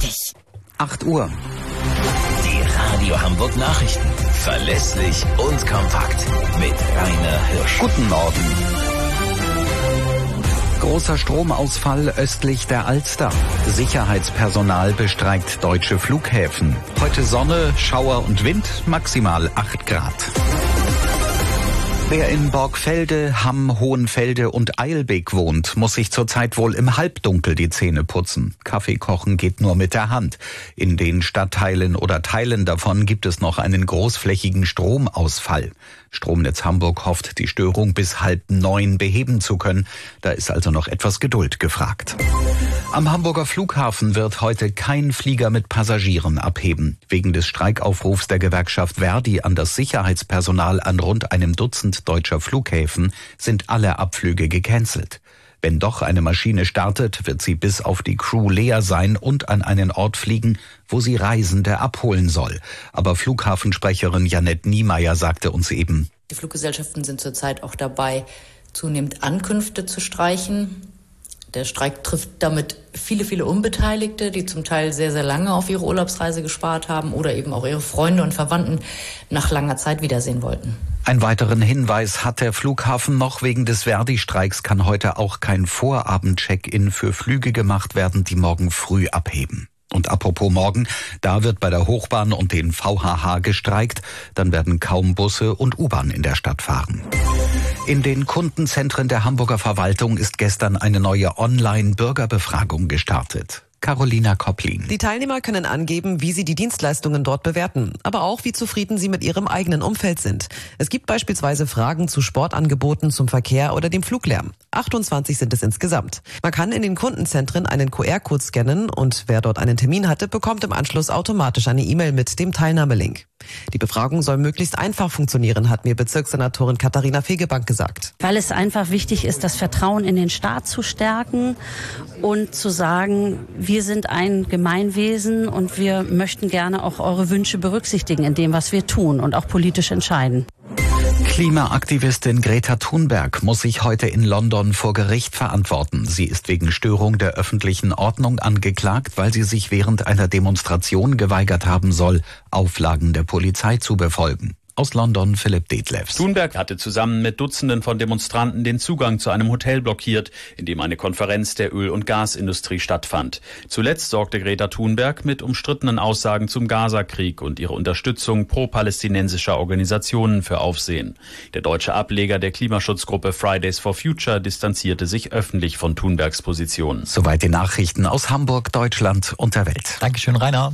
wichtig. 8 Uhr. Die Radio Hamburg Nachrichten. Verlässlich und kompakt. Mit Rainer Hirsch. Guten Morgen. Großer Stromausfall östlich der Alster. Sicherheitspersonal bestreikt deutsche Flughäfen. Heute Sonne, Schauer und Wind, maximal 8 Grad. Wer in Borgfelde, Hamm, Hohenfelde und Eilbek wohnt, muss sich zurzeit wohl im Halbdunkel die Zähne putzen. Kaffee kochen geht nur mit der Hand. In den Stadtteilen oder Teilen davon gibt es noch einen großflächigen Stromausfall. Stromnetz Hamburg hofft, die Störung bis 8:30 beheben zu können. Da ist also noch etwas Geduld gefragt. Am Hamburger Flughafen wird heute kein Flieger mit Passagieren abheben. Wegen des Streikaufrufs der Gewerkschaft ver.di an das Sicherheitspersonal an rund einem Dutzend deutscher Flughäfen sind alle Abflüge gecancelt. Wenn doch eine Maschine startet, wird sie bis auf die Crew leer sein und an einen Ort fliegen, wo sie Reisende abholen soll. Aber Flughafensprecherin Janette Niemeyer sagte uns eben: Die Fluggesellschaften sind zurzeit auch dabei, zunehmend Ankünfte zu streichen. Der Streik trifft damit viele Unbeteiligte, die zum Teil sehr, sehr lange auf ihre Urlaubsreise gespart haben oder eben auch ihre Freunde und Verwandten nach langer Zeit wiedersehen wollten. Einen weiteren Hinweis hat der Flughafen noch. Wegen des ver.di-Streiks kann heute auch kein Vorabend-Check-in für Flüge gemacht werden, die morgen früh abheben. Und apropos morgen, da wird bei der Hochbahn und den VHH gestreikt. Dann werden kaum Busse und U-Bahn in der Stadt fahren. In den Kundenzentren der Hamburger Verwaltung ist gestern eine neue Online-Bürgerbefragung gestartet. Carolina Kopplin. Die Teilnehmer können angeben, wie sie die Dienstleistungen dort bewerten, aber auch, wie zufrieden sie mit ihrem eigenen Umfeld sind. Es gibt beispielsweise Fragen zu Sportangeboten, zum Verkehr oder dem Fluglärm. 28 sind es insgesamt. Man kann in den Kundenzentren einen QR-Code scannen und wer dort einen Termin hatte, bekommt im Anschluss automatisch eine E-Mail mit dem Teilnahmelink. Die Befragung soll möglichst einfach funktionieren, hat mir Bezirkssenatorin Katharina Fegebank gesagt. Weil es einfach wichtig ist, das Vertrauen in den Staat zu stärken und zu sagen, wir sind ein Gemeinwesen und wir möchten gerne auch eure Wünsche berücksichtigen in dem, was wir tun und auch politisch entscheiden. Klimaaktivistin Greta Thunberg muss sich heute in London vor Gericht verantworten. Sie ist wegen Störung der öffentlichen Ordnung angeklagt, weil sie sich während einer Demonstration geweigert haben soll, Auflagen der Polizei zu befolgen. Aus London Philipp Detlefs. Thunberg hatte zusammen mit Dutzenden von Demonstranten den Zugang zu einem Hotel blockiert, in dem eine Konferenz der Öl- und Gasindustrie stattfand. Zuletzt sorgte Greta Thunberg mit umstrittenen Aussagen zum Gaza-Krieg und ihre Unterstützung pro-palästinensischer Organisationen für Aufsehen. Der deutsche Ableger der Klimaschutzgruppe Fridays for Future distanzierte sich öffentlich von Thunbergs Position. Soweit die Nachrichten aus Hamburg, Deutschland und der Welt. Dankeschön, Rainer.